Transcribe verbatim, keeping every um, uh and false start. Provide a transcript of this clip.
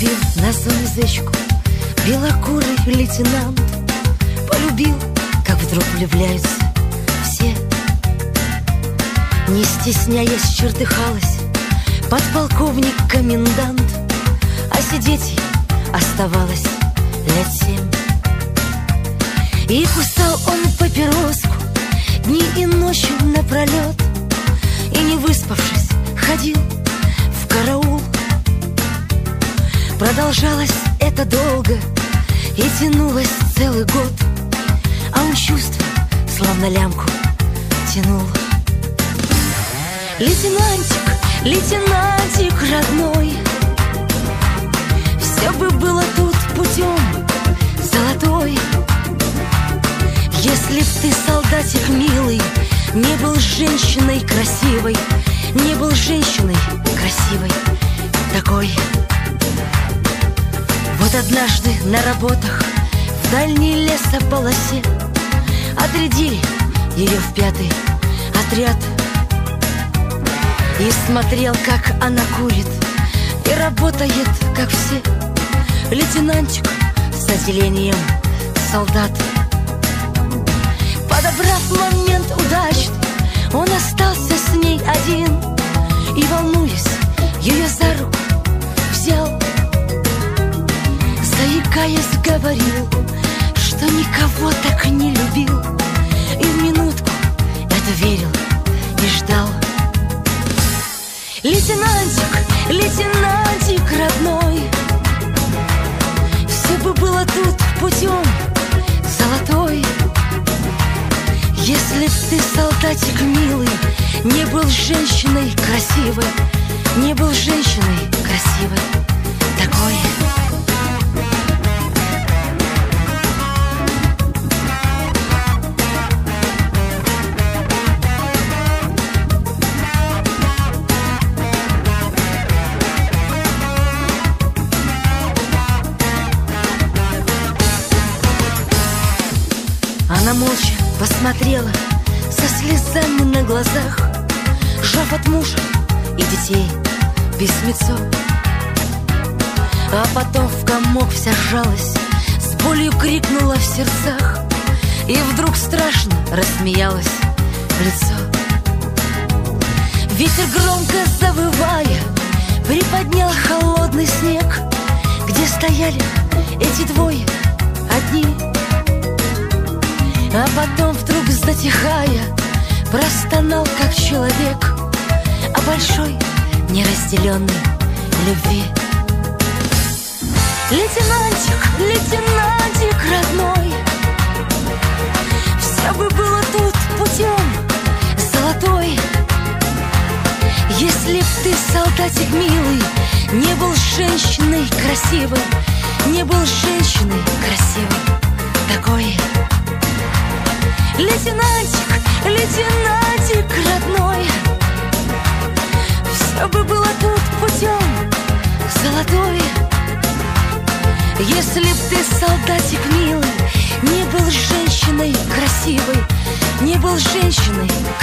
Полюбил на зоне зечку белокурый лейтенант. Полюбил, как вдруг влюбляются все. Не стесняясь, чертыхалась подполковник-комендант, а сидеть ей оставалось лет семь. И кусал он папироску дни и ночи напролет, и, не выспавшись, ходил в караул. Продолжалось это долго и тянулось целый год, а он чувства словно лямку тянул. Лейтенантик, лейтенантик родной, все бы было тут путем золотой, если б ты, солдатик милый, не был женщиной красивой, не был женщиной красивой такой. Вот однажды на работах в дальней лесополосе отрядили ее в пятый отряд. И смотрел, как она курит и работает, как все. Лейтенантик с отделением солдат. Подобрав момент удачный, он остался с ней один и, волнуясь, ее за руку взял. Заикаясь, говорил, что никого так не любил, и в минутку это верил и ждал. Лейтенантик, лейтенантик родной, все бы было тут путем золотой, если б ты, солдатик милый, не был женщиной красивой, не был женщиной красивой такой. Она молча посмотрела со слезами на глазах, жав от мужа и детей письмецо. А потом в комок вся сжалась, с болью крикнула в сердцах и вдруг страшно рассмеялась в лицо. Ветер, громко завывая, приподнял холодный снег, где стояли эти двое одни. А потом вдруг, затихая, простонал, как человек о большой неразделенной любви. Лейтенантик, лейтенантик родной, все бы было тут путем золотой, если б ты, солдатик милый, не был женщиной красивой, не был женщиной красивой такой. Лейтенантик, лейтенантик родной, все бы было тут путем золотой, если б ты, солдатик милый, не был женщиной красивой, не был женщиной